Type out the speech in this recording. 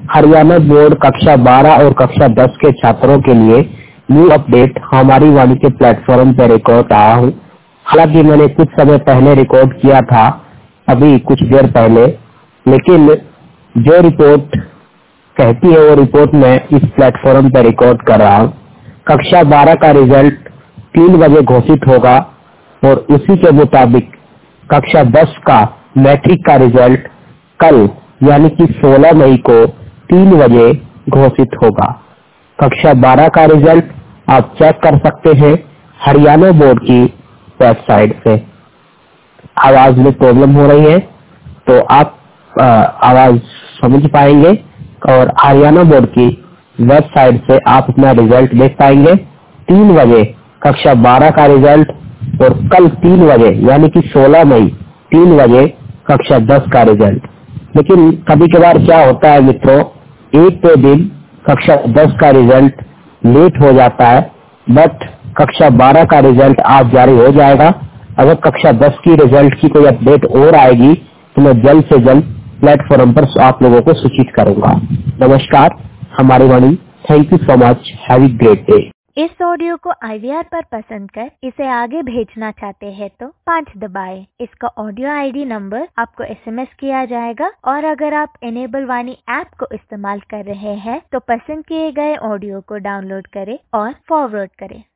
Haryana board कक्षा 12 और कक्षा 10 के छात्रों के लिए न्यू अपडेट हमारी वाणी के प्लेटफॉर्म पर रिकॉर्ड आया हूँ। हालांकि मैंने कुछ समय पहले रिकॉर्ड किया था, अभी कुछ देर पहले, लेकिन जो रिपोर्ट कहती है वो रिपोर्ट मैं इस प्लेटफॉर्म पर रिकॉर्ड कर रहा हूँ। कक्षा 12 का रिजल्ट 3 बजे घोषित होगा और उसी के मुताबिक कक्षा 10 का मैट्रिक का रिजल्ट कल यानी कि 16 मई को 3 बजे घोषित होगा। कक्षा 12 का रिजल्ट आप चेक कर सकते हैं हरियाणा बोर्ड की वेबसाइट से। आवाज में प्रॉब्लम हो रही है तो आप आवाज समझ पाएंगे और हरियाणा बोर्ड की वेबसाइट से आप अपना रिजल्ट देख पाएंगे। 3 बजे कक्षा 12 का रिजल्ट और कल 3 बजे यानी कि 16 मई 3 बजे कक्षा 10 का रिजल्ट। लेकिन कभी कभार क्या होता है मित्रों, एक दो दिन कक्षा 10 का रिजल्ट लेट हो जाता है, बट कक्षा 12 का रिजल्ट आज जारी हो जाएगा। अगर कक्षा 10 की रिजल्ट की कोई अपडेट और आएगी तो मैं जल्द से जल्द प्लेटफॉर्म पर आप लोगों को सूचित करूंगा। नमस्कार, हमारी वाणी। Thank you so much. Have a great day. इस ऑडियो को IVR पर पसंद कर इसे आगे भेजना चाहते हैं तो 5 दबाएं। इसका ऑडियो ID नंबर आपको SMS किया जाएगा और अगर आप इनेबल वाणी ऐप को इस्तेमाल कर रहे हैं तो पसंद किए गए ऑडियो को डाउनलोड करें और फॉरवर्ड करें।